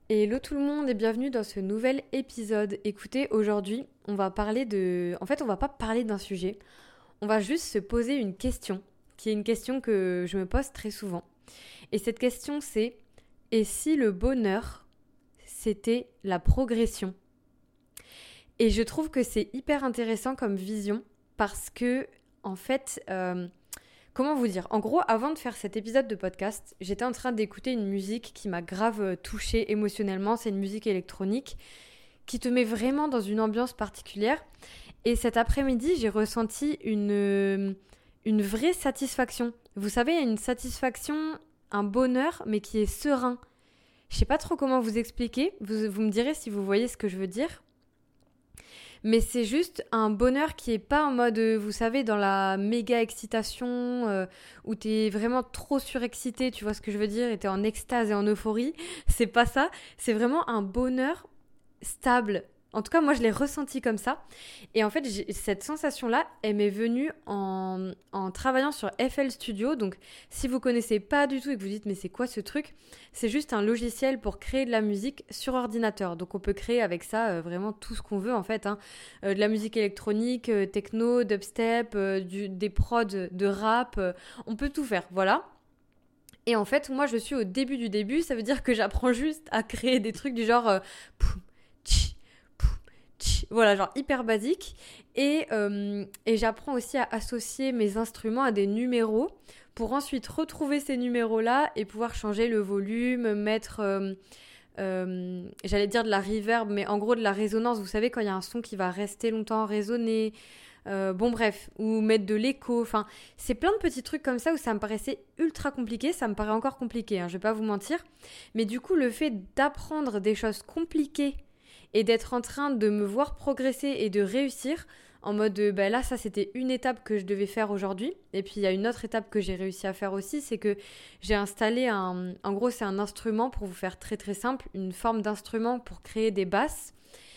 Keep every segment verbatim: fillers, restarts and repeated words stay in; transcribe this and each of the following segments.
Hello tout le monde et bienvenue dans ce nouvel épisode. Écoutez, aujourd'hui, on va parler de... En fait, on va pas parler d'un sujet, on va juste se poser une question, qui est une question que je me pose très souvent. Et cette question, c'est: et si le bonheur, c'était la progression ? Et je trouve que c'est hyper intéressant comme vision, parce que, en fait... euh, Comment vous dire ? En gros, avant de faire cet épisode de podcast, j'étais en train d'écouter une musique qui m'a grave touchée émotionnellement. C'est une musique électronique qui te met vraiment dans une ambiance particulière. Et cet après-midi, j'ai ressenti une, une vraie satisfaction. Vous savez, il y a une satisfaction, un bonheur, mais qui est serein. Je sais pas trop comment vous expliquer. Vous, vous me direz si vous voyez ce que je veux dire. Mais c'est juste un bonheur qui est pas en mode, vous savez, dans la méga excitation, euh, où t'es vraiment trop surexcité, tu vois ce que je veux dire, et t'es en extase et en euphorie. C'est pas ça, c'est vraiment un bonheur stable. En tout cas, moi, je l'ai ressenti comme ça. Et en fait, j'ai, cette sensation-là, elle m'est venue en, en travaillant sur F L Studio. Donc, si vous connaissez pas du tout et que vous dites, mais c'est quoi ce truc ? C'est juste un logiciel pour créer de la musique sur ordinateur. Donc, on peut créer avec ça euh, vraiment tout ce qu'on veut, en fait. Hein. Euh, de la musique électronique, euh, techno, dubstep, euh, du, des prods de rap. Euh, on peut tout faire, voilà. Et en fait, moi, je suis au début du début. Ça veut dire que j'apprends juste à créer des trucs du genre... Euh, poum, tch, Voilà, genre hyper basique. Et, euh, et j'apprends aussi à associer mes instruments à des numéros pour ensuite retrouver ces numéros-là et pouvoir changer le volume, mettre, euh, euh, j'allais dire de la reverb, mais en gros de la résonance. Vous savez, quand il y a un son qui va rester longtemps résonner. Euh, bon bref, ou mettre de l'écho. Enfin, c'est plein de petits trucs comme ça où ça me paraissait ultra compliqué. Ça me paraît encore compliqué, hein, je vais pas vous mentir. Mais du coup, le fait d'apprendre des choses compliquées et d'être en train de me voir progresser et de réussir en mode de, bah là ça c'était une étape que je devais faire aujourd'hui, et puis il y a une autre étape que j'ai réussi à faire aussi, c'est que j'ai installé un, en gros c'est un instrument, pour vous faire très très simple, une forme d'instrument pour créer des basses.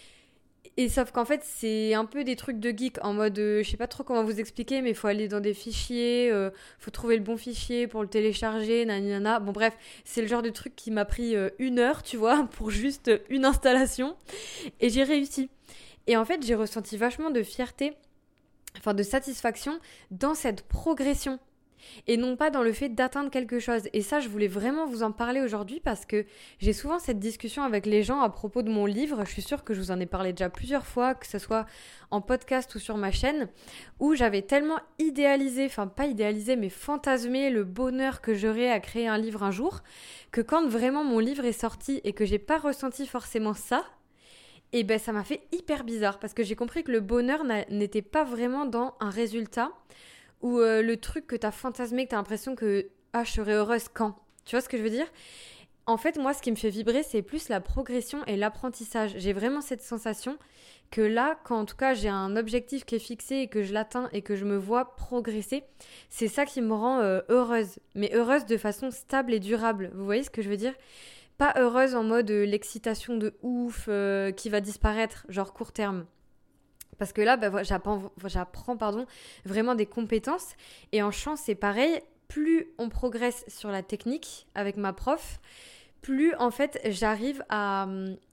Et sauf qu'en fait, c'est un peu des trucs de geek en mode, euh, je sais pas trop comment vous expliquer, mais il faut aller dans des fichiers, euh, faut trouver le bon fichier pour le télécharger, nanana. Bon bref, c'est le genre de truc qui m'a pris euh, une heure, tu vois, pour juste une installation. Et j'ai réussi. Et en fait, j'ai ressenti vachement de fierté, enfin de satisfaction dans cette progression. Et non pas dans le fait d'atteindre quelque chose. Et ça, je voulais vraiment vous en parler aujourd'hui parce que j'ai souvent cette discussion avec les gens à propos de mon livre. Je suis sûre que je vous en ai parlé déjà plusieurs fois, que ce soit en podcast ou sur ma chaîne, où j'avais tellement idéalisé, enfin pas idéalisé, mais fantasmé le bonheur que j'aurais à créer un livre un jour, que quand vraiment mon livre est sorti et que j'ai pas ressenti forcément ça, et ben ça m'a fait hyper bizarre parce que j'ai compris que le bonheur n'était pas vraiment dans un résultat, ou euh, le truc que t'as fantasmé, que t'as l'impression que « Ah, je serais heureuse quand ?» Tu vois ce que je veux dire ? En fait, moi, ce qui me fait vibrer, c'est plus la progression et l'apprentissage. J'ai vraiment cette sensation que là, quand en tout cas j'ai un objectif qui est fixé et que je l'atteins et que je me vois progresser, c'est ça qui me rend euh, heureuse. Mais heureuse de façon stable et durable. Vous voyez ce que je veux dire ? Pas heureuse en mode euh, l'excitation de ouf euh, qui va disparaître, genre court terme. Parce que là, bah, j'apprends, j'apprends pardon, vraiment des compétences. Et en chant, c'est pareil. Plus on progresse sur la technique avec ma prof, plus en fait, j'arrive à...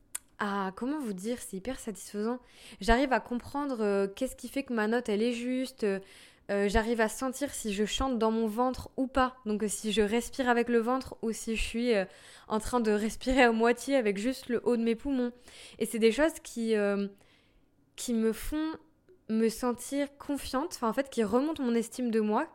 à comment vous dire, c'est hyper satisfaisant. J'arrive à comprendre euh, qu'est-ce qui fait que ma note, elle est juste. Euh, j'arrive à sentir si je chante dans mon ventre ou pas. Donc, si je respire avec le ventre ou si je suis euh, en train de respirer à moitié avec juste le haut de mes poumons. Et c'est des choses qui... Euh, qui me font me sentir confiante, enfin en fait qui remontent mon estime de moi,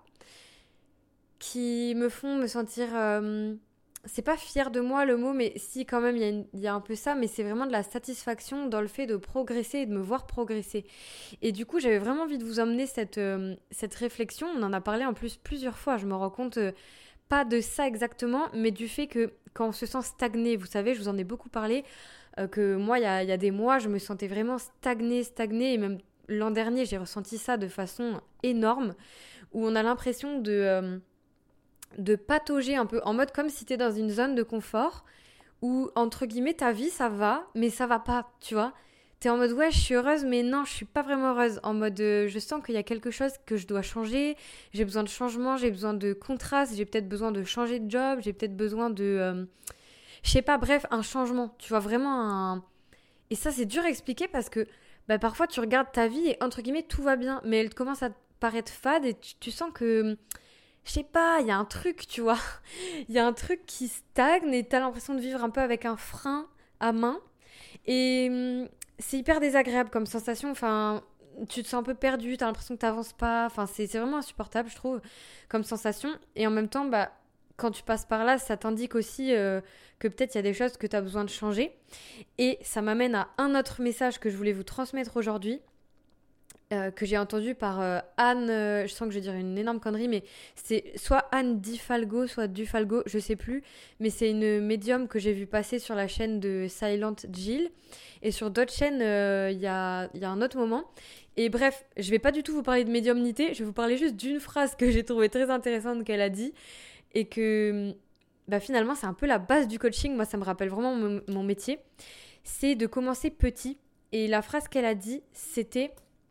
qui me font me sentir, euh, c'est pas fière de moi le mot, mais si quand même il y a une, il y a un peu ça, mais c'est vraiment de la satisfaction dans le fait de progresser et de me voir progresser. Et du coup j'avais vraiment envie de vous emmener cette, euh, cette réflexion, on en a parlé en plus plusieurs fois, je me rends compte, euh, pas de ça exactement, mais du fait que quand on se sent stagné, vous savez, je vous en ai beaucoup parlé, euh, que moi, il y a, y a des mois, je me sentais vraiment stagnée, stagnée, et même l'an dernier, j'ai ressenti ça de façon énorme, où on a l'impression de, euh, de patauger un peu, en mode comme si t'es dans une zone de confort, où, entre guillemets, ta vie, ça va, mais ça va pas, tu vois. T'es en mode, ouais, je suis heureuse, mais non, je suis pas vraiment heureuse. En mode, euh, je sens qu'il y a quelque chose que je dois changer, j'ai besoin de changement, j'ai besoin de contraste, j'ai peut-être besoin de changer de job, j'ai peut-être besoin de... Euh, je sais pas, bref, un changement, tu vois, vraiment un... Et ça, c'est dur à expliquer parce que bah, parfois, tu regardes ta vie et entre guillemets, tout va bien, mais elle commence à te paraître fade et tu, tu sens que, je sais pas, il y a un truc, tu vois, il y a un truc qui stagne et t'as l'impression de vivre un peu avec un frein à main. Et hum, c'est hyper désagréable comme sensation. Enfin, tu te sens un peu perdu, t'as l'impression que t'avances pas. Enfin, c'est, c'est vraiment insupportable, je trouve, comme sensation. Et en même temps, bah, quand tu passes par là, ça t'indique aussi euh, que peut-être il y a des choses que t'as besoin de changer. Et ça m'amène à un autre message que je voulais vous transmettre aujourd'hui. Euh, que j'ai entendu par euh, Anne, euh, je sens que je vais dire une énorme connerie, mais c'est soit Anne Difalgo, soit Dufalgo, je sais plus, mais c'est une médium que j'ai vu passer sur la chaîne de Silent Jill, et sur d'autres chaînes, il euh, y, a, y a un autre moment. Et bref, je vais pas du tout vous parler de médiumnité, je vais vous parler juste d'une phrase que j'ai trouvée très intéressante qu'elle a dit, et que bah, finalement c'est un peu la base du coaching, moi ça me rappelle vraiment mon, mon métier, c'est de commencer petit, et la phrase qu'elle a dit, c'était...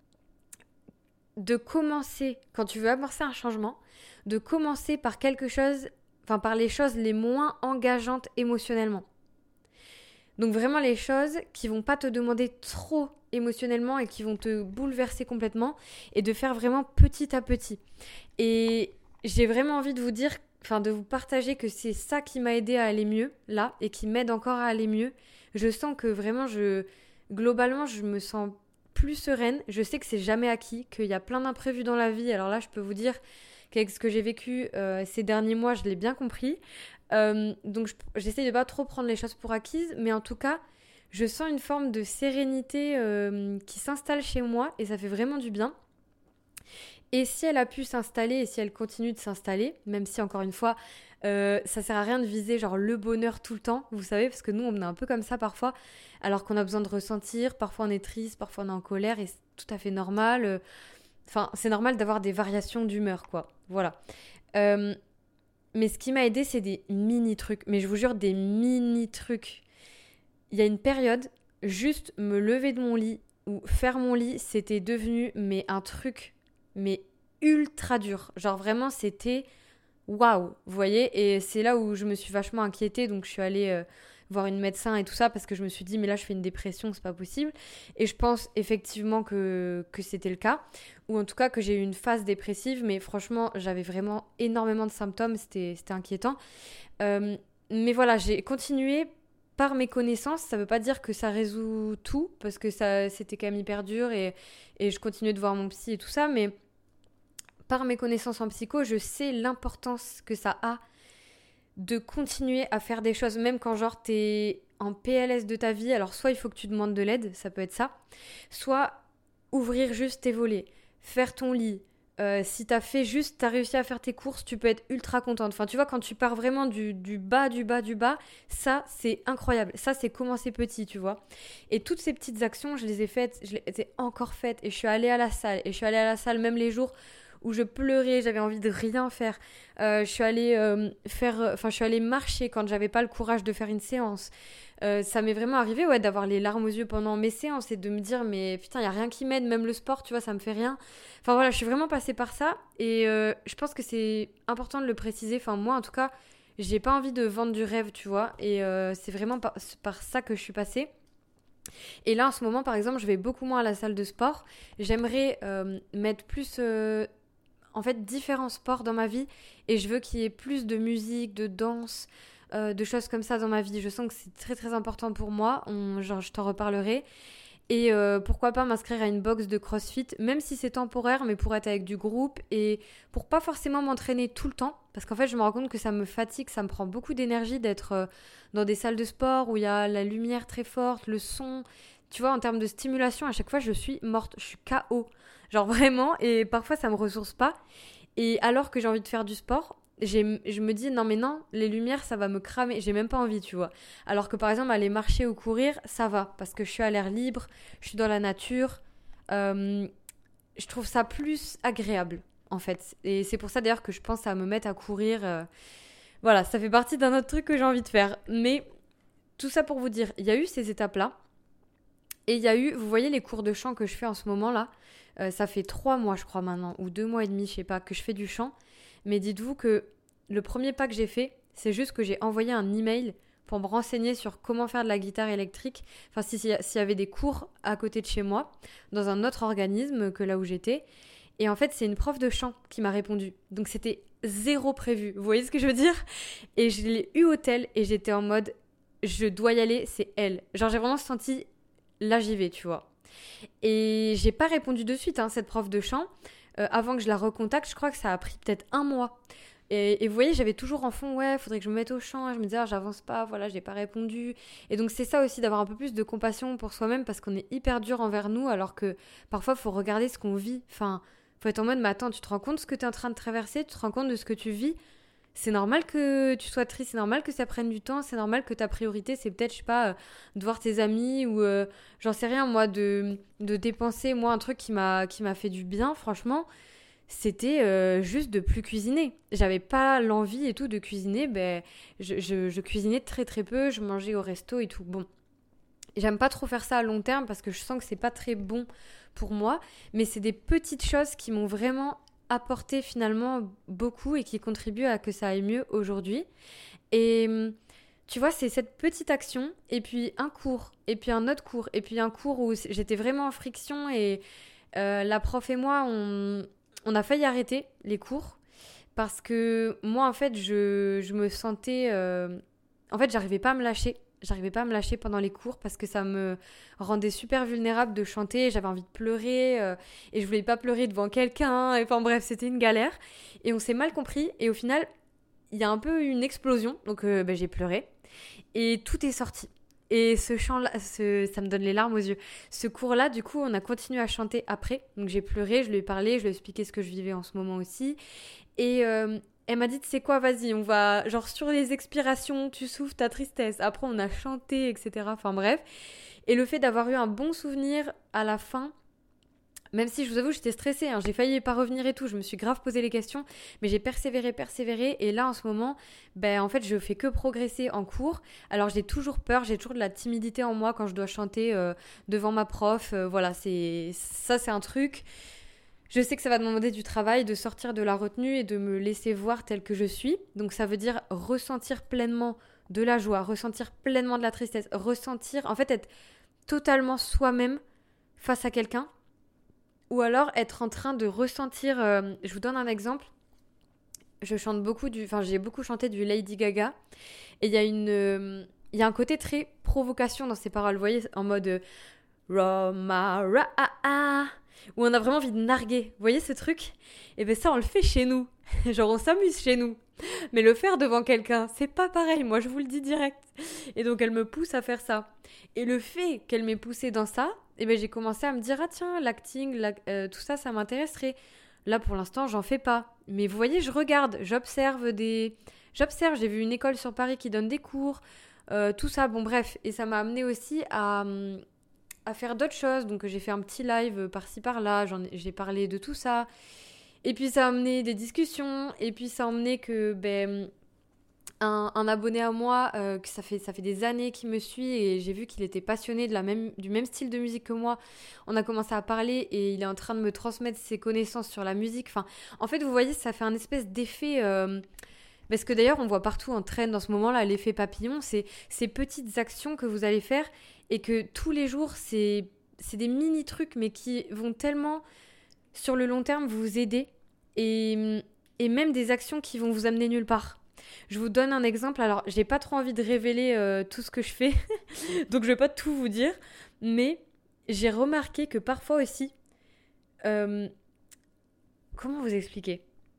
de commencer, quand tu veux amorcer un changement, de commencer par quelque chose, enfin par les choses les moins engageantes émotionnellement. Donc vraiment les choses qui vont pas te demander trop émotionnellement et qui vont te bouleverser complètement et de faire vraiment petit à petit. Et j'ai vraiment envie de vous dire, enfin de vous partager que c'est ça qui m'a aidé à aller mieux là et qui m'aide encore à aller mieux. Je sens que vraiment je, globalement je me sens plus sereine. Je sais que c'est jamais acquis, qu'il y a plein d'imprévus dans la vie. Alors là, je peux vous dire qu'avec ce que j'ai vécu euh, ces derniers mois, je l'ai bien compris. Euh, donc je, j'essaie de pas trop prendre les choses pour acquises, mais en tout cas, je sens une forme de sérénité euh, qui s'installe chez moi et ça fait vraiment du bien. Et si elle a pu s'installer et si elle continue de s'installer, même si encore une fois, euh, ça sert à rien de viser genre le bonheur tout le temps, vous savez, parce que nous on est un peu comme ça parfois, alors qu'on a besoin de ressentir, parfois on est triste, parfois on est en colère et c'est tout à fait normal. euh, Enfin, c'est normal d'avoir des variations d'humeur, quoi. Voilà. Euh, mais ce qui m'a aidé, c'est des mini trucs. Mais je vous jure, des mini trucs. Il y a une période, juste me lever de mon lit ou faire mon lit, c'était devenu mais un truc mais ultra dur. Genre vraiment, c'était waouh, vous voyez. Et c'est là où je me suis vachement inquiétée, donc je suis allée euh, voir une médecin et tout ça parce que je me suis dit mais là je fais une dépression, c'est pas possible. Et je pense effectivement que que c'était le cas, ou en tout cas que j'ai eu une phase dépressive. Mais franchement, j'avais vraiment énormément de symptômes, c'était c'était inquiétant. Euh, mais voilà, j'ai continué par mes connaissances. Ça veut pas dire que ça résout tout parce que ça c'était quand même hyper dur et et je continuais de voir mon psy et tout ça, mais par mes connaissances en psycho, je sais l'importance que ça a de continuer à faire des choses, même quand genre t'es en P L S de ta vie. Alors soit il faut que tu demandes de l'aide, ça peut être ça, soit ouvrir juste tes volets, faire ton lit. Euh, si t'as fait juste, t'as réussi à faire tes courses, tu peux être ultra contente. Enfin, tu vois, quand tu pars vraiment du, du bas, du bas, du bas, ça, c'est incroyable. Ça, c'est commencer petit, tu vois. Et toutes ces petites actions, je les ai faites, je les ai encore faites. Et je suis allée à la salle. Et je suis allée à la salle même les jours où je pleurais, j'avais envie de rien faire. Euh, je suis allée euh, faire, enfin, je suis allée marcher quand j'avais pas le courage de faire une séance. Euh, ça m'est vraiment arrivé, ouais, d'avoir les larmes aux yeux pendant mes séances et de me dire, mais putain, il y a rien qui m'aide, même le sport, tu vois, ça me fait rien. Enfin voilà, je suis vraiment passée par ça et euh, je pense que c'est important de le préciser. Enfin, moi, en tout cas, j'ai pas envie de vendre du rêve, tu vois, et euh, c'est vraiment par, par ça que je suis passée. Et là, en ce moment, par exemple, je vais beaucoup moins à la salle de sport. J'aimerais euh, mettre plus... Euh, en fait différents sports dans ma vie et je veux qu'il y ait plus de musique, de danse, euh, de choses comme ça dans ma vie. Je sens que c'est très très important pour moi. On, genre, je t'en reparlerai. Et euh, pourquoi pas m'inscrire à une box de CrossFit, même si c'est temporaire, mais pour être avec du groupe et pour pas forcément m'entraîner tout le temps. Parce qu'en fait, je me rends compte que ça me fatigue, ça me prend beaucoup d'énergie d'être euh, dans des salles de sport où il y a la lumière très forte, le son. Tu vois, en termes de stimulation, à chaque fois, je suis morte, je suis K O. Genre vraiment, et parfois, ça me ressource pas. Et alors que j'ai envie de faire du sport, j'ai, je me dis, non mais non, les lumières, ça va me cramer. J'ai même pas envie, tu vois. Alors que par exemple, aller marcher ou courir, ça va. Parce que je suis à l'air libre, je suis dans la nature. Euh, je trouve ça plus agréable, en fait. Et c'est pour ça d'ailleurs que je pense à me mettre à courir. Euh, voilà, ça fait partie d'un autre truc que j'ai envie de faire. Mais tout ça pour vous dire, il y a eu ces étapes-là. Et il y a eu, vous voyez les cours de chant que je fais en ce moment là, euh, ça fait trois mois je crois maintenant, ou deux mois et demi, je sais pas, que je fais du chant. Mais dites-vous que le premier pas que j'ai fait, c'est juste que j'ai envoyé un email pour me renseigner sur comment faire de la guitare électrique, enfin si- si- s'il y avait des cours à côté de chez moi, dans un autre organisme que là où j'étais. Et en fait, c'est une prof de chant qui m'a répondu. Donc c'était zéro prévu. Vous voyez ce que je veux dire? Et je l'ai eu au tel et j'étais en mode, je dois y aller, c'est elle. Genre j'ai vraiment senti, là j'y vais, tu vois. Et j'ai pas répondu de suite, hein, cette prof de chant. Euh, avant que je la recontacte, je crois que ça a pris peut-être un mois. Et, et vous voyez, j'avais toujours en fond, ouais, faudrait que je me mette au chant. Je me disais, ah, j'avance pas, voilà, j'ai pas répondu. Et donc, c'est ça aussi, d'avoir un peu plus de compassion pour soi-même parce qu'on est hyper dur envers nous, alors que parfois, il faut regarder ce qu'on vit. Enfin, faut être en mode, mais attends, tu te rends compte de ce que tu es en train de traverser, tu te rends compte de ce que tu vis. C'est normal que tu sois triste, c'est normal que ça prenne du temps, c'est normal que ta priorité, c'est peut-être, je sais pas, euh, de voir tes amis ou euh, j'en sais rien, moi, de, de dépenser. Moi, un truc qui m'a, qui m'a fait du bien, franchement, c'était euh, juste de plus cuisiner. J'avais pas l'envie et tout de cuisiner, ben, je, je, je cuisinais très très peu, je mangeais au resto et tout. Bon, j'aime pas trop faire ça à long terme parce que je sens que c'est pas très bon pour moi, mais c'est des petites choses qui m'ont vraiment apporté finalement beaucoup et qui contribuent à que ça aille mieux aujourd'hui. Et tu vois, c'est cette petite action et puis un cours, et puis un autre cours, et puis un cours où j'étais vraiment en friction et euh, la prof et moi, on, on a failli arrêter les cours parce que moi, en fait, je, je me sentais... euh, en fait, j'arrivais pas à me lâcher. J'arrivais pas à me lâcher pendant les cours parce que ça me rendait super vulnérable de chanter. J'avais envie de pleurer euh, et je voulais pas pleurer devant quelqu'un. Et enfin bref, c'était une galère. Et on s'est mal compris. Et au final, il y a un peu une explosion. Donc euh, bah, j'ai pleuré. Et tout est sorti. Et ce chant-là, ce, ça me donne les larmes aux yeux. Ce cours-là, du coup, on a continué à chanter après. Donc j'ai pleuré, je lui ai parlé, je lui ai expliqué ce que je vivais en ce moment aussi. Et... Euh, elle m'a dit, tu sais quoi, vas-y, on va, genre sur les expirations, tu souffles ta tristesse. Après, on a chanté, et cetera. Enfin bref. Et le fait d'avoir eu un bon souvenir à la fin, même si je vous avoue, j'étais stressée, hein, j'ai failli pas revenir et tout, je me suis grave posé les questions, mais j'ai persévéré, persévéré. Et là, en ce moment, ben en fait, je fais que progresser en cours. Alors, j'ai toujours peur, j'ai toujours de la timidité en moi quand je dois chanter euh, devant ma prof. Euh, voilà, c'est ça, c'est un truc. Je sais que ça va demander du travail, de sortir de la retenue et de me laisser voir telle que je suis. Donc ça veut dire ressentir pleinement de la joie, ressentir pleinement de la tristesse, ressentir, en fait être totalement soi-même face à quelqu'un. Ou alors être en train de ressentir, euh, je vous donne un exemple, je chante beaucoup du, enfin j'ai beaucoup chanté du Lady Gaga. Et il y a une, euh, il y a un côté très provocation dans ses paroles, vous voyez, en mode euh, Roma, ra, ah, ah, où on a vraiment envie de narguer. Vous voyez ce truc? Et bien ça, on le fait chez nous. Genre, on s'amuse chez nous. Mais le faire devant quelqu'un, c'est pas pareil. Moi, je vous le dis direct. Et donc, elle me pousse à faire ça. Et le fait qu'elle m'ait poussé dans ça, et ben j'ai commencé à me dire, ah tiens, l'acting, l'ac- euh, tout ça, ça m'intéresserait. Là, pour l'instant, j'en fais pas. Mais vous voyez, je regarde, j'observe des... J'observe, j'ai vu une école sur Paris qui donne des cours, euh, tout ça, bon bref. Et ça m'a amené aussi à... hum, à faire d'autres choses. Donc j'ai fait un petit live par-ci par-là, j'en ai, j'ai parlé de tout ça. Et puis ça a amené des discussions. Et puis ça a amené que ben, un, un abonné à moi, euh, que ça fait, ça fait des années qu'il me suit et j'ai vu qu'il était passionné de la même, du même style de musique que moi. On a commencé à parler et il est en train de me transmettre ses connaissances sur la musique. Enfin, en fait, vous voyez, ça fait un espèce d'effet... Euh, parce que d'ailleurs, on voit partout en trend dans ce moment-là, l'effet papillon, c'est ces petites actions que vous allez faire et que tous les jours, c'est, c'est des mini-trucs, mais qui vont tellement, sur le long terme, vous aider et, et même des actions qui vont vous amener nulle part. Je vous donne un exemple. Alors, j'ai pas trop envie de révéler euh, tout ce que je fais, donc je vais pas tout vous dire, mais j'ai remarqué que parfois aussi, euh, comment vous expliquer ?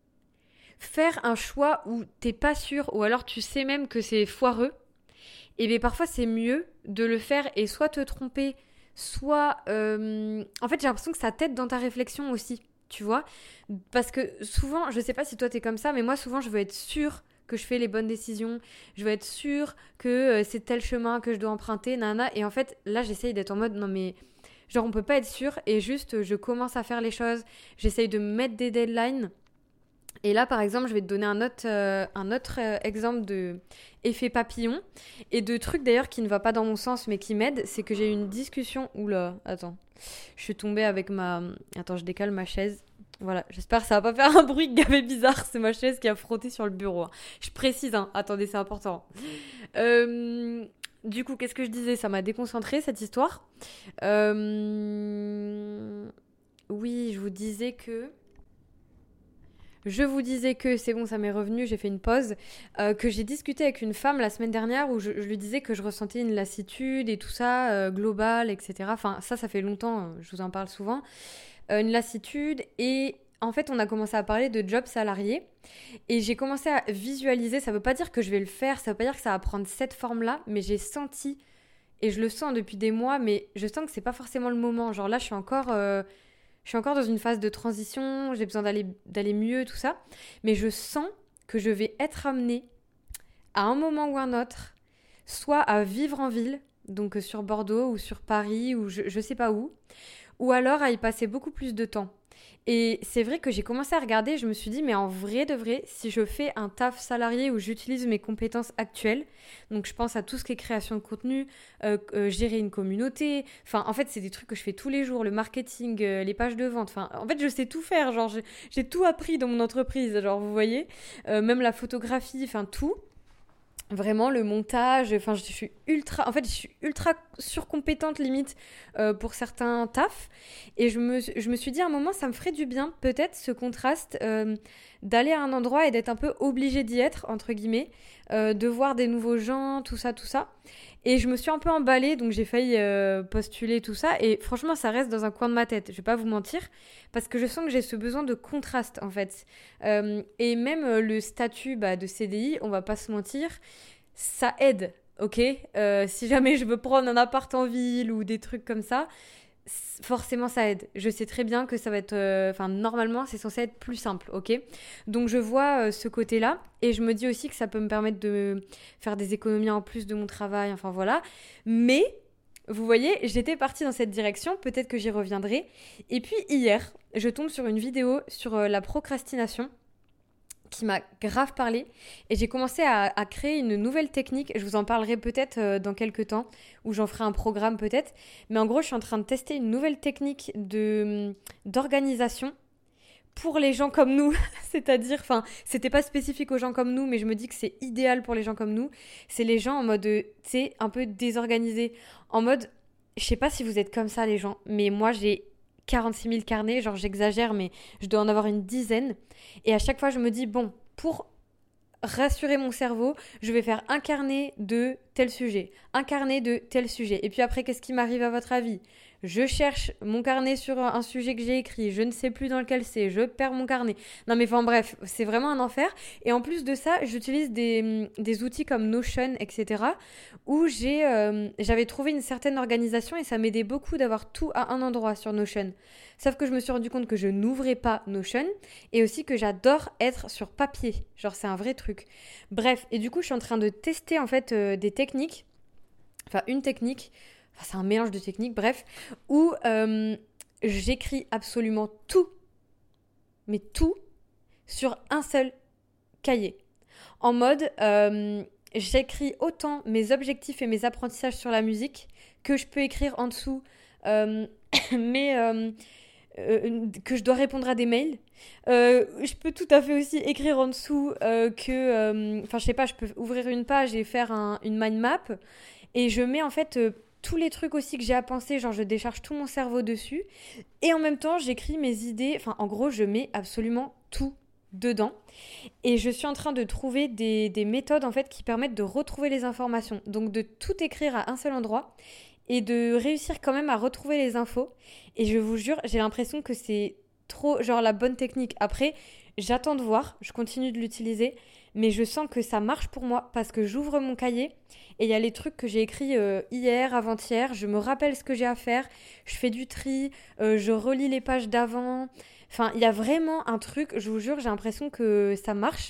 Faire un choix où t'es pas sûr ou alors tu sais même que c'est foireux, et bien parfois c'est mieux de le faire et soit te tromper, soit... euh, En fait j'ai l'impression que ça t'aide dans ta réflexion aussi, tu vois. Parce que souvent, je sais pas si toi t'es comme ça, mais moi souvent je veux être sûre que je fais les bonnes décisions, je veux être sûre que euh, c'est tel chemin que je dois emprunter, nana. Et en fait là j'essaye d'être en mode non mais... Genre on peut pas être sûr et juste je commence à faire les choses, j'essaye de me mettre des deadlines. Et là, par exemple, je vais te donner un autre, euh, un autre euh, exemple de effet papillon et de truc d'ailleurs qui ne va pas dans mon sens mais qui m'aide. C'est que j'ai eu une discussion... Oula, attends. Je suis tombée avec ma... Attends, je décale ma chaise. Voilà, j'espère que ça va pas faire un bruit gavé bizarre. C'est ma chaise qui a frotté sur le bureau, hein. Je précise, hein. Attendez, c'est important. Euh, du coup, qu'est-ce que je disais? Ça m'a déconcentré cette histoire. Euh, Oui, je vous disais que... Je vous disais que, c'est bon, ça m'est revenu, j'ai fait une pause, euh, que j'ai discuté avec une femme la semaine dernière où je, je lui disais que je ressentais une lassitude et tout ça, euh, globale, et cetera. Enfin, ça, ça fait longtemps, euh, je vous en parle souvent. Euh, une lassitude et en fait, on a commencé à parler de job salarié et j'ai commencé à visualiser. Ça veut pas dire que je vais le faire, ça veut pas dire que ça va prendre cette forme-là, mais j'ai senti et je le sens depuis des mois, mais je sens que c'est pas forcément le moment. Genre là, je suis encore... euh, je suis encore dans une phase de transition, j'ai besoin d'aller, d'aller mieux, tout ça. Mais je sens que je vais être amenée à un moment ou un autre, soit à vivre en ville, donc euh, sur Bordeaux ou sur Paris ou je, je sais pas où, ou alors à y passer beaucoup plus de temps. Et c'est vrai que j'ai commencé à regarder, je me suis dit, mais en vrai de vrai, si je fais un taf salarié où j'utilise mes compétences actuelles, donc je pense à tout ce qui est création de contenu, euh, euh, gérer une communauté, enfin en fait c'est des trucs que je fais tous les jours, le marketing, euh, les pages de vente, enfin en fait je sais tout faire, genre j'ai, j'ai tout appris dans mon entreprise, genre vous voyez, Euh, même la photographie, enfin tout. Vraiment le montage, enfin je suis ultra, en fait je suis ultra surcompétente limite euh, pour certains tafs et je me, je me suis dit à un moment ça me ferait du bien peut-être ce contraste euh, d'aller à un endroit et d'être un peu obligée d'y être entre guillemets, euh, de voir des nouveaux gens, tout ça, tout ça. Et je me suis un peu emballée donc j'ai failli euh, postuler tout ça et franchement ça reste dans un coin de ma tête, je vais pas vous mentir parce que je sens que j'ai ce besoin de contraste en fait. Euh, et même euh, le statut bah, de C D I, on va pas se mentir, ça aide, ok. Euh, si jamais je veux prendre un appart en ville ou des trucs comme ça, c- forcément ça aide. Je sais très bien que ça va être... euh, Enfin, normalement, c'est censé être plus simple, ok. Donc je vois euh, ce côté-là et je me dis aussi que ça peut me permettre de faire des économies en plus de mon travail, enfin voilà. Mais... Vous voyez, j'étais partie dans cette direction, peut-être que j'y reviendrai. Et puis hier, je tombe sur une vidéo sur euh, la procrastination qui m'a grave parlé et j'ai commencé à, à créer une nouvelle technique. Je vous en parlerai peut-être euh, dans quelques temps ou j'en ferai un programme peut-être. Mais en gros, je suis en train de tester une nouvelle technique de, d'organisation pour les gens comme nous. C'est-à-dire, enfin, c'était pas spécifique aux gens comme nous, mais je me dis que c'est idéal pour les gens comme nous. C'est les gens en mode, euh, tu sais, un peu désorganisés. En mode, je sais pas si vous êtes comme ça les gens, mais moi j'ai quarante-six mille carnets, genre j'exagère, mais je dois en avoir une dizaine. Et à chaque fois, je me dis, bon, pour rassurer mon cerveau, je vais faire un carnet de tel sujet, un carnet de tel sujet. Et puis après, qu'est-ce qui m'arrive à votre avis? Je cherche mon carnet sur un sujet que j'ai écrit, je ne sais plus dans lequel c'est, je perds mon carnet. Non mais enfin bref, c'est vraiment un enfer. Et en plus de ça, j'utilise des, des outils comme Notion, et cetera, où j'ai, euh, j'avais trouvé une certaine organisation et ça m'aidait beaucoup d'avoir tout à un endroit sur Notion. Sauf que je me suis rendu compte que je n'ouvrais pas Notion et aussi que j'adore être sur papier. Genre c'est un vrai truc. Bref, et du coup je suis en train de tester en fait euh, des techniques, enfin une technique, enfin c'est un mélange de techniques, bref, où euh, j'écris absolument tout, mais tout, sur un seul cahier. En mode, euh, j'écris autant mes objectifs et mes apprentissages sur la musique que je peux écrire en dessous euh, mes... euh, euh, que je dois répondre à des mails. Euh, je peux tout à fait aussi écrire en dessous euh, que... Enfin, euh, je sais pas, je peux ouvrir une page et faire un, une mind map. Et je mets en fait euh, tous les trucs aussi que j'ai à penser, genre je décharge tout mon cerveau dessus. Et en même temps, j'écris mes idées. Enfin, en gros, je mets absolument tout dedans. Et je suis en train de trouver des, des méthodes en fait qui permettent de retrouver les informations. Donc de tout écrire à un seul endroit et de réussir quand même à retrouver les infos. Et je vous jure, j'ai l'impression que c'est trop genre la bonne technique. Après, j'attends de voir, je continue de l'utiliser, mais je sens que ça marche pour moi parce que j'ouvre mon cahier et il y a les trucs que j'ai écrits euh, hier, avant-hier, je me rappelle ce que j'ai à faire, je fais du tri, euh, je relis les pages d'avant. Enfin, il y a vraiment un truc, je vous jure, j'ai l'impression que ça marche.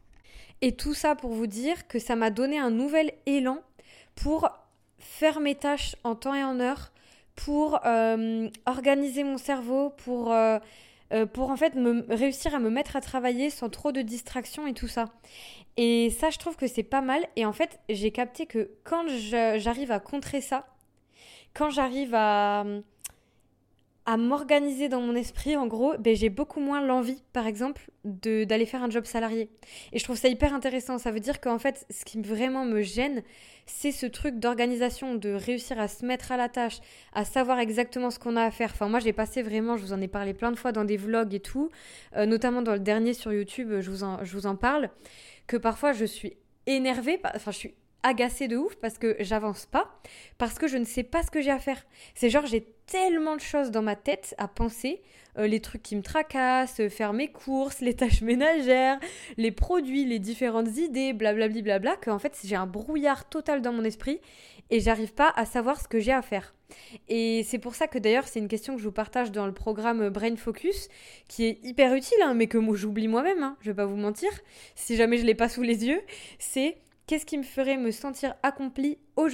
Et tout ça pour vous dire que ça m'a donné un nouvel élan pour faire mes tâches en temps et en heure, pour euh, organiser mon cerveau, pour, euh, euh, pour en fait me, réussir à me mettre à travailler sans trop de distractions et tout ça. Et ça, je trouve que c'est pas mal. Et en fait, j'ai capté que quand je- j'arrive à contrer ça, quand j'arrive à, à m'organiser dans mon esprit, en gros, ben, j'ai beaucoup moins l'envie, par exemple, de, d'aller faire un job salarié. Et je trouve ça hyper intéressant. Ça veut dire qu'en fait, ce qui vraiment me gêne, c'est ce truc d'organisation, de réussir à se mettre à la tâche, à savoir exactement ce qu'on a à faire. Enfin, moi, j'ai passé vraiment, je vous en ai parlé plein de fois dans des vlogs et tout, euh, notamment dans le dernier sur YouTube, je vous en, je vous en parle, que parfois, je suis énervée, enfin, je suis agacée de ouf parce que j'avance pas, parce que je ne sais pas ce que j'ai à faire. C'est genre j'ai tellement de choses dans ma tête à penser, euh, les trucs qui me tracassent, euh, faire mes courses, les tâches ménagères, les produits, les différentes idées, blablabli blabla, qu'en fait j'ai un brouillard total dans mon esprit et j'arrive pas à savoir ce que j'ai à faire. Et c'est pour ça que d'ailleurs c'est une question que je vous partage dans le programme Brain Focus, qui est hyper utile, hein, mais que moi j'oublie moi-même, hein, je vais pas vous mentir, si jamais je l'ai pas sous les yeux, c'est qu'est-ce qui me ferait me sentir accomplie aujourd'hui ?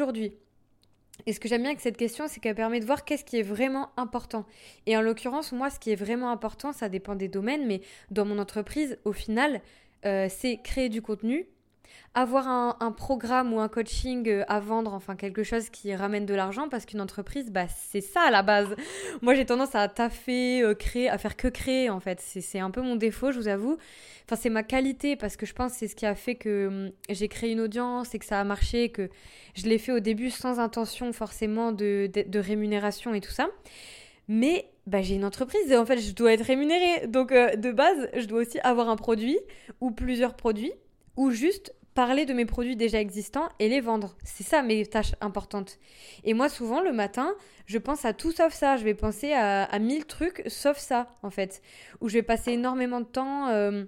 Et ce que j'aime bien avec cette question, c'est qu'elle permet de voir qu'est-ce qui est vraiment important. Et en l'occurrence, moi, ce qui est vraiment important, ça dépend des domaines, mais dans mon entreprise, au final, euh, c'est créer du contenu, avoir un, un programme ou un coaching à vendre, enfin quelque chose qui ramène de l'argent, parce qu'une entreprise, bah, c'est ça à la base. Moi, j'ai tendance à taffer, euh, créer, à faire que créer, en fait. C'est, c'est un peu mon défaut, je vous avoue. Enfin, c'est ma qualité, parce que je pense que c'est ce qui a fait que hum, j'ai créé une audience et que ça a marché, que je l'ai fait au début sans intention forcément de, de, de rémunération et tout ça. Mais bah, j'ai une entreprise et en fait, je dois être rémunérée. Donc, euh, de base, je dois aussi avoir un produit ou plusieurs produits ou juste parler de mes produits déjà existants et les vendre. C'est ça mes tâches importantes. Et moi, souvent, le matin, je pense à tout sauf ça. Je vais penser à, à mille trucs sauf ça, en fait. Où je vais passer énormément de temps... Euh,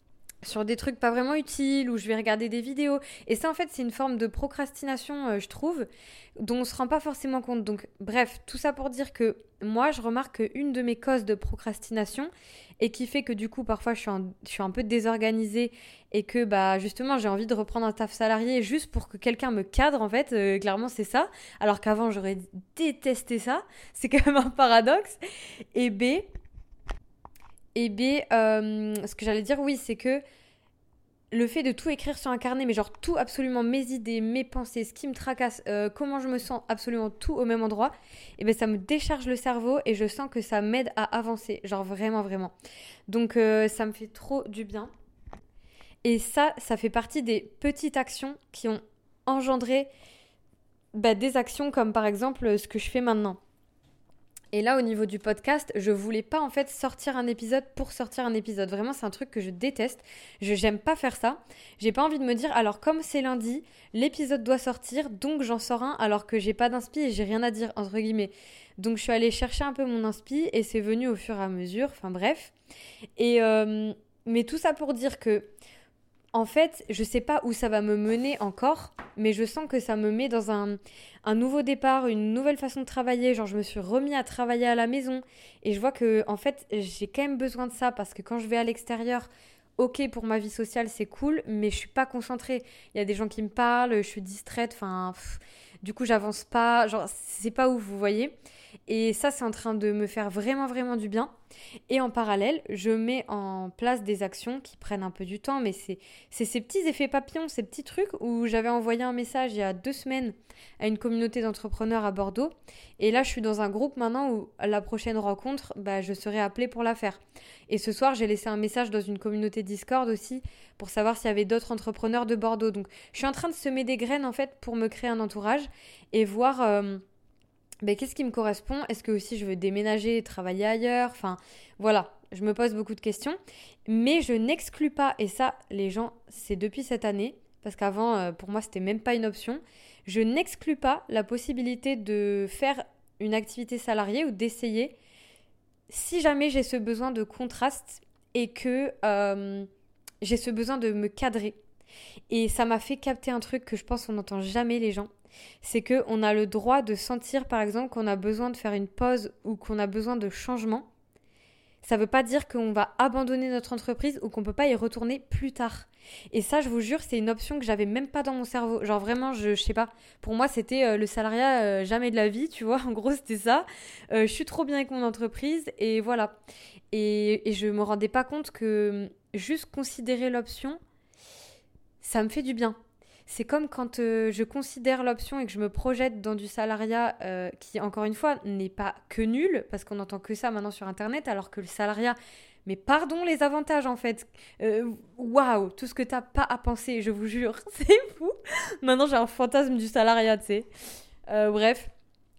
sur des trucs pas vraiment utiles, où je vais regarder des vidéos. Et ça, en fait, c'est une forme de procrastination, euh, je trouve, dont on se rend pas forcément compte. Donc, bref, tout ça pour dire que moi, je remarque qu'une de mes causes de procrastination, et qui fait que du coup, parfois, je suis un, je suis un peu désorganisée, et que, bah, justement, j'ai envie de reprendre un taf salarié juste pour que quelqu'un me cadre, en fait. Euh, clairement, c'est ça. Alors qu'avant, j'aurais détesté ça. C'est quand même un paradoxe. Et B... Et B, euh, ce que j'allais dire, oui, c'est que le fait de tout écrire sur un carnet, mais genre tout, absolument mes idées, mes pensées, ce qui me tracasse, euh, comment je me sens, absolument tout au même endroit, et ben ça me décharge le cerveau et je sens que ça m'aide à avancer, genre vraiment, vraiment. Donc euh, ça me fait trop du bien. Et ça, ça fait partie des petites actions qui ont engendré bah, des actions comme par exemple ce que je fais maintenant. Et là, au niveau du podcast, je voulais pas en fait sortir un épisode pour sortir un épisode. Vraiment, c'est un truc que je déteste. Je j'aime pas faire ça. J'ai pas envie de me dire, alors comme c'est lundi, l'épisode doit sortir, donc j'en sors un alors que j'ai pas d'inspi et j'ai rien à dire, entre guillemets. Donc je suis allée chercher un peu mon inspi et c'est venu au fur et à mesure. Enfin bref. Et euh, mais tout ça pour dire que en fait, je sais pas où ça va me mener encore, mais je sens que ça me met dans un, un nouveau départ, une nouvelle façon de travailler. Genre, je me suis remis à travailler à la maison et je vois que, en fait, j'ai quand même besoin de ça parce que quand je vais à l'extérieur, ok, pour ma vie sociale, c'est cool, mais je suis pas concentrée. Il y a des gens qui me parlent, je suis distraite, enfin, pff, du coup, j'avance pas. Genre, c'est pas ouf, vous voyez. Et ça, c'est en train de me faire vraiment, vraiment du bien. Et en parallèle, je mets en place des actions qui prennent un peu du temps, mais c'est, c'est ces petits effets papillons, ces petits trucs où j'avais envoyé un message il y a deux semaines à une communauté d'entrepreneurs à Bordeaux. Et là, je suis dans un groupe maintenant où à la prochaine rencontre, bah, je serai appelée pour la faire. Et ce soir, j'ai laissé un message dans une communauté Discord aussi pour savoir s'il y avait d'autres entrepreneurs de Bordeaux. Donc, je suis en train de semer des graines en fait pour me créer un entourage et voir... Euh, Ben, qu'est-ce qui me correspond ? Est-ce que aussi je veux déménager, travailler ailleurs ? Enfin, voilà, je me pose beaucoup de questions. Mais je n'exclus pas, et ça, les gens, c'est depuis cette année, parce qu'avant, euh, pour moi, c'était même pas une option. Je n'exclus pas la possibilité de faire une activité salariée ou d'essayer si jamais j'ai ce besoin de contraste et que euh, j'ai ce besoin de me cadrer. Et ça m'a fait capter un truc que je pense qu'on n'entend jamais les gens. C'est qu'on a le droit de sentir par exemple qu'on a besoin de faire une pause ou qu'on a besoin de changement. Ça ne veut pas dire qu'on va abandonner notre entreprise ou qu'on ne peut pas y retourner plus tard. Et ça, je vous jure, c'est une option que j'avais même pas dans mon cerveau. Genre vraiment, je, je sais pas. Pour moi, c'était euh, le salariat euh, jamais de la vie, tu vois. En gros, c'était ça. Euh, je suis trop bien avec mon entreprise et voilà. Et, et je me rendais pas compte que juste considérer l'option, ça me fait du bien. c'est comme quand euh, je considère l'option et que je me projette dans du salariat euh, qui, encore une fois, n'est pas que nul, parce qu'on n'entend que ça maintenant sur Internet, alors que le salariat, mais pardon les avantages en fait. Euh, Waouh, tout ce que t'as pas à penser, je vous jure, c'est fou. Maintenant j'ai un fantasme du salariat, tu sais. Euh, bref,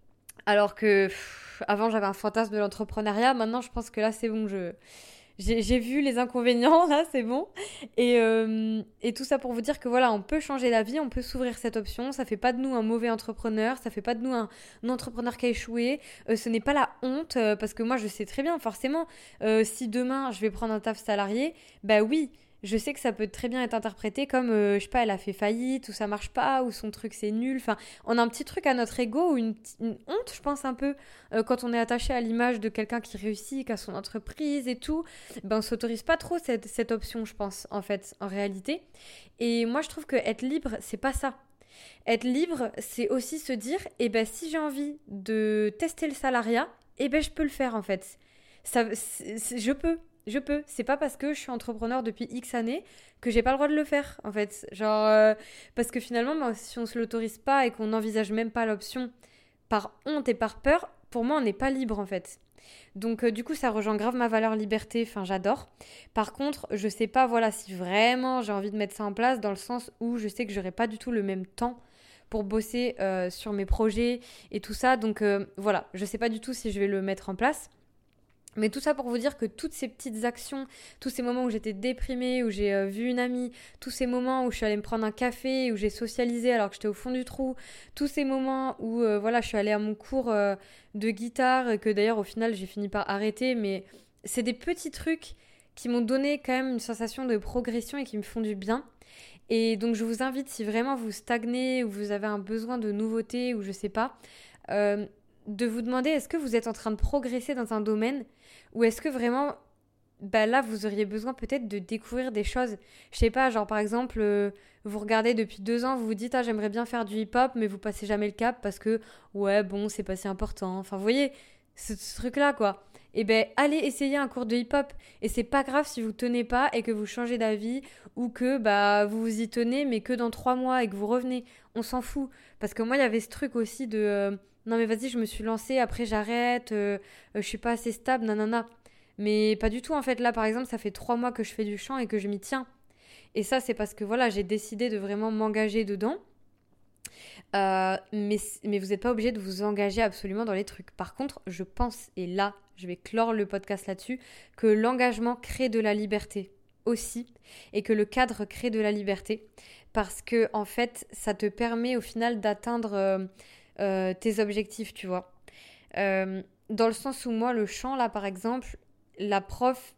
alors que pff, avant j'avais un fantasme de l'entrepreneuriat, maintenant je pense que là c'est bon, je... J'ai, j'ai vu les inconvénients, là, c'est bon. Et, euh, et tout ça pour vous dire que voilà, on peut changer d'avis, on peut s'ouvrir cette option. Ça fait pas de nous un mauvais entrepreneur, ça fait pas de nous un, un entrepreneur qui a échoué. Euh, ce n'est pas la honte, euh, parce que moi, je sais très bien, forcément, euh, si demain, je vais prendre un taf salarié, bah oui, je sais que ça peut très bien être interprété comme, euh, je sais pas, elle a fait faillite, ou ça marche pas, ou son truc c'est nul. Enfin, on a un petit truc à notre ego, ou une, une honte, je pense, un peu, euh, quand on est attaché à l'image de quelqu'un qui réussit, qui a son entreprise et tout. Ben, on s'autorise pas trop cette, cette option, je pense, en fait, en réalité. Et moi, je trouve que être libre, c'est pas ça. Être libre, c'est aussi se dire, eh ben, si j'ai envie de tester le salariat, eh ben, je peux le faire, en fait. Ça, c'est- c'est- je peux, je peux. C'est pas parce que je suis entrepreneur depuis X années que j'ai pas le droit de le faire, en fait. Genre, euh, parce que finalement, ben, si on se l'autorise pas et qu'on n'envisage même pas l'option par honte et par peur, pour moi, on n'est pas libre, en fait. Donc euh, du coup, ça rejoint grave ma valeur liberté, enfin j'adore. Par contre, je sais pas voilà si vraiment j'ai envie de mettre ça en place dans le sens où je sais que j'aurai pas du tout le même temps pour bosser euh, sur mes projets et tout ça. Donc euh, voilà, je sais pas du tout si je vais le mettre en place. Mais tout ça pour vous dire que toutes ces petites actions, tous ces moments où j'étais déprimée, où j'ai euh, vu une amie, tous ces moments où je suis allée me prendre un café, où j'ai socialisé alors que j'étais au fond du trou, tous ces moments où euh, voilà, je suis allée à mon cours euh, de guitare, et que d'ailleurs au final j'ai fini par arrêter, mais c'est des petits trucs qui m'ont donné quand même une sensation de progression et qui me font du bien. Et donc je vous invite, si vraiment vous stagnez ou vous avez un besoin de nouveauté ou je sais pas, euh, de vous demander est-ce que vous êtes en train de progresser dans un domaine ou est-ce que vraiment, bah là, vous auriez besoin peut-être de découvrir des choses. Je sais pas, genre par exemple, euh, vous regardez depuis deux ans, vous vous dites ah j'aimerais bien faire du hip-hop, mais vous passez jamais le cap parce que ouais bon c'est pas si important. Enfin vous voyez ce, ce truc-là quoi. Et ben allez essayer un cours de hip-hop et c'est pas grave si vous tenez pas et que vous changez d'avis ou que bah vous vous y tenez mais que dans trois mois et que vous revenez. On s'en fout parce que moi il y avait ce truc aussi de euh, non mais vas-y je me suis lancée après j'arrête, euh, euh, je suis pas assez stable nanana. Mais pas du tout en fait là par exemple ça fait trois mois que je fais du chant et que je m'y tiens. Et ça c'est parce que voilà j'ai décidé de vraiment m'engager dedans. Euh, mais, mais vous n'êtes pas obligé de vous engager absolument dans les trucs. Par contre, je pense, et là, je vais clore le podcast là-dessus, que l'engagement crée de la liberté aussi, et que le cadre crée de la liberté, parce que en fait, ça te permet au final d'atteindre euh, euh, tes objectifs, tu vois. Euh, dans le sens où moi, le chant, là, par exemple, la prof,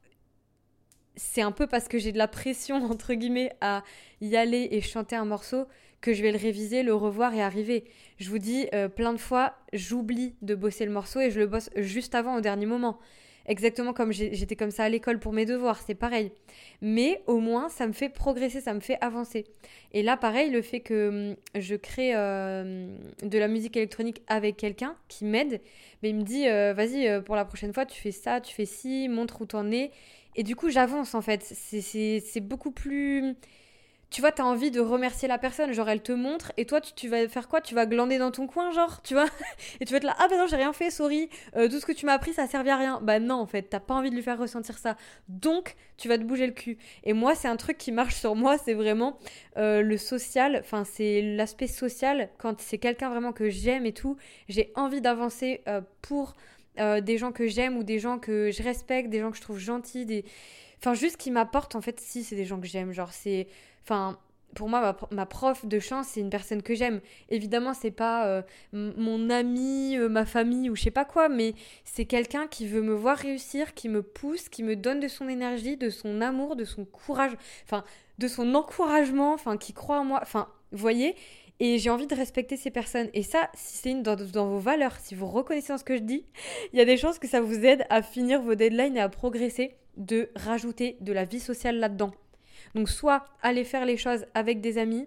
c'est un peu parce que j'ai de la pression, entre guillemets, à y aller et chanter un morceau que je vais le réviser, le revoir et arriver. Je vous dis, euh, plein de fois, j'oublie de bosser le morceau et je le bosse juste avant, au dernier moment. Exactement comme j'ai- j'étais comme ça à l'école pour mes devoirs, c'est pareil. Mais au moins, ça me fait progresser, ça me fait avancer. Et là, pareil, le fait que hum, je crée euh, de la musique électronique avec quelqu'un qui m'aide, mais il me dit, euh, vas-y, euh, pour la prochaine fois, tu fais ça, tu fais ci, montre où t'en es. Et du coup, j'avance en fait. C'est, c'est, c'est beaucoup plus... Tu vois, t'as envie de remercier la personne. Genre, elle te montre et toi, tu, tu vas faire quoi? Tu vas glander dans ton coin, genre, tu vois? Et tu vas être là, ah bah non, j'ai rien fait, sorry. Euh, tout ce que tu m'as appris, ça a servi à rien. Bah non, en fait, t'as pas envie de lui faire ressentir ça. Donc, tu vas te bouger le cul. Et moi, c'est un truc qui marche sur moi, c'est vraiment euh, le social. Enfin, c'est l'aspect social. Quand c'est quelqu'un vraiment que j'aime et tout, j'ai envie d'avancer euh, pour... euh, des gens que j'aime ou des gens que je respecte, des gens que je trouve gentils, des... enfin juste qui m'apportent en fait si c'est des gens que j'aime, genre c'est, enfin pour moi ma, ma prof de chant c'est une personne que j'aime. Évidemment c'est pas euh, m- mon ami, euh, ma famille ou je sais pas quoi, mais c'est quelqu'un qui veut me voir réussir, qui me pousse, qui me donne de son énergie, de son amour, de son courage, enfin de son encouragement, enfin qui croit en moi, enfin vous voyez. Et j'ai envie de respecter ces personnes. Et ça, si c'est une dans, dans vos valeurs, si vous reconnaissez dans ce que je dis, il y a des chances que ça vous aide à finir vos deadlines et à progresser, de rajouter de la vie sociale là-dedans. Donc soit aller faire les choses avec des amis,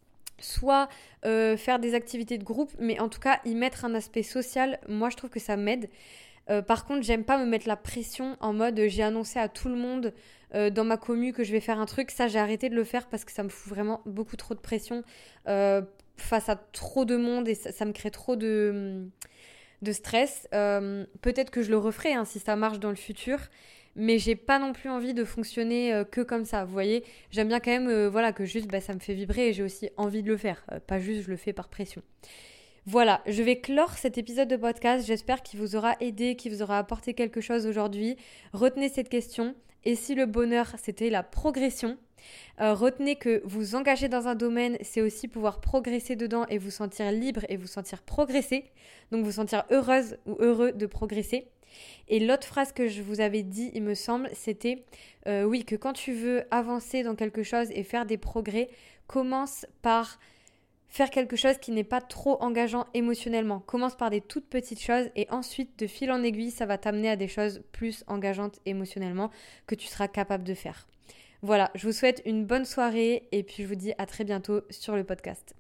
soit euh, faire des activités de groupe, mais en tout cas y mettre un aspect social, moi je trouve que ça m'aide. Euh, par contre, j'aime pas me mettre la pression en mode euh, j'ai annoncé à tout le monde euh, dans ma commu que je vais faire un truc. Ça, j'ai arrêté de le faire parce que ça me fout vraiment beaucoup trop de pression euh, face à trop de monde et ça, ça me crée trop de, de stress. Euh, peut-être que je le referai hein, si ça marche dans le futur. Mais j'ai pas non plus envie de fonctionner euh, que comme ça, vous voyez. J'aime bien quand même euh, voilà, que juste bah, ça me fait vibrer et j'ai aussi envie de le faire. Euh, pas juste je le fais par pression. Voilà, je vais clore cet épisode de podcast. J'espère qu'il vous aura aidé, qu'il vous aura apporté quelque chose aujourd'hui. Retenez cette question. Et si le bonheur, c'était la progression, euh, retenez que vous engager dans un domaine, c'est aussi pouvoir progresser dedans et vous sentir libre et vous sentir progresser. Donc vous sentir heureuse ou heureux de progresser. Et l'autre phrase que je vous avais dit, il me semble, c'était euh, oui, que quand tu veux avancer dans quelque chose et faire des progrès, commence par faire quelque chose qui n'est pas trop engageant émotionnellement. Commence par des toutes petites choses et ensuite, de fil en aiguille, ça va t'amener à des choses plus engageantes émotionnellement que tu seras capable de faire. Voilà, je vous souhaite une bonne soirée et puis je vous dis à très bientôt sur le podcast.